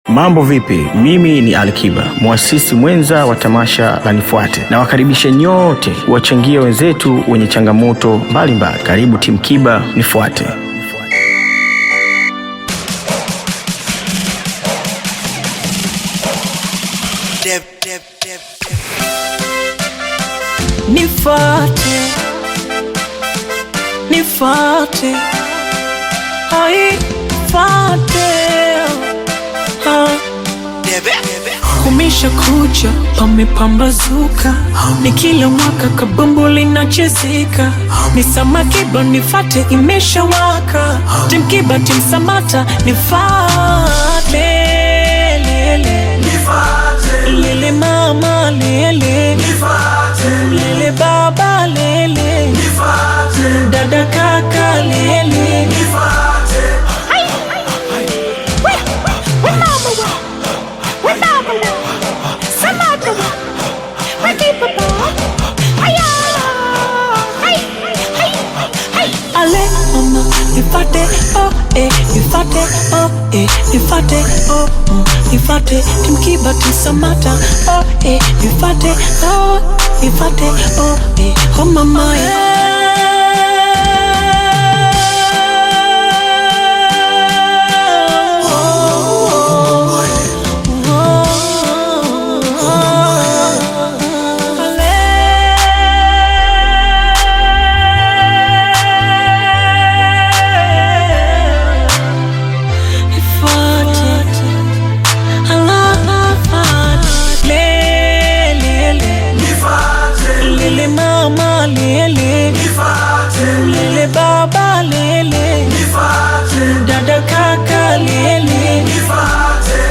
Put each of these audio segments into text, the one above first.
Mambo vipi? Mimi ni Alikiba, muasisi mwenza wa tamasha la Nifuate. Na wakaribisha nyote wachangie wenzetu wenye changamoto mbalimbali. Karibu Team Kiba Nifuate. Nifuate, nifuate, ai fuate. Kumisha kucha, pamepambazuka, ni kila mwaka kabumbu linachezeka. Ni Sama Kiba Nifuate imesha waka. Team Kiba Team Samata nifuate. Lele nifuate, lele mama lele nifuate, lele baba lele nifuate, dada kaka lele nifuate. Nifuate, oh nifuate, oh nifuate, oh nifuate. Team Kiba Team Samata, oh nifuate, oh nifuate, oh mama. Lele mama lele nifuate, lele baba lele nifuate, dada kaka lele nifuate.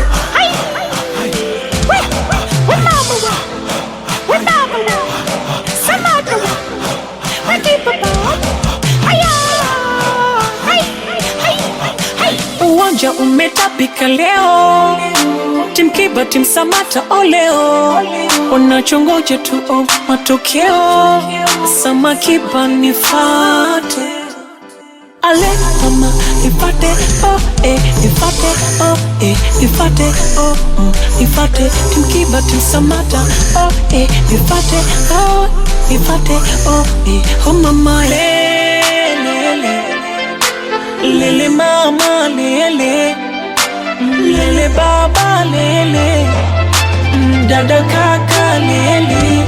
Uwanja umetapika leo. Team Kiba Team Samata oleo, unachongoja tu matokeo. Sama Kiba Nifuate, ale mama nifuate, oh nifuate, oh nifuate, oh nifuate. Team Kiba Team Samata, oh nifuate, oh nifuate, oh mama. Lele lele mama lele, lele baba lele, dada kaka lele.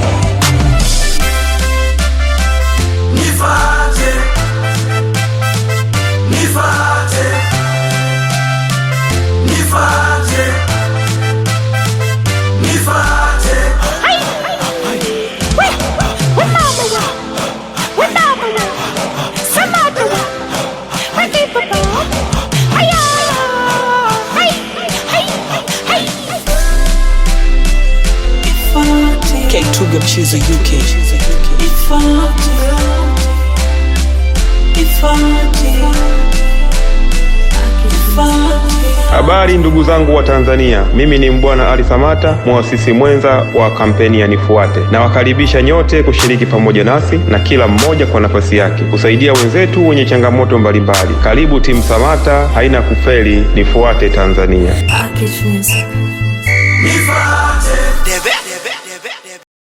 Nifuate, nifuate, nifuate, nifuate. K2 Mchizo UK. Habari ndugu zangu wa Tanzania, mimi ni Mbwana Ali Samata, muasisi mwenza wa kampeni ya Nifuate. Na wakaribisha nyote kushiriki pamoja nasi na kila mmoja kwa nafasi yake kusaidia wenzetu wenye changamoto mbalimbali. Karibu Team Samata, haina kufeli. Nifuate Tanzania. Nifuate.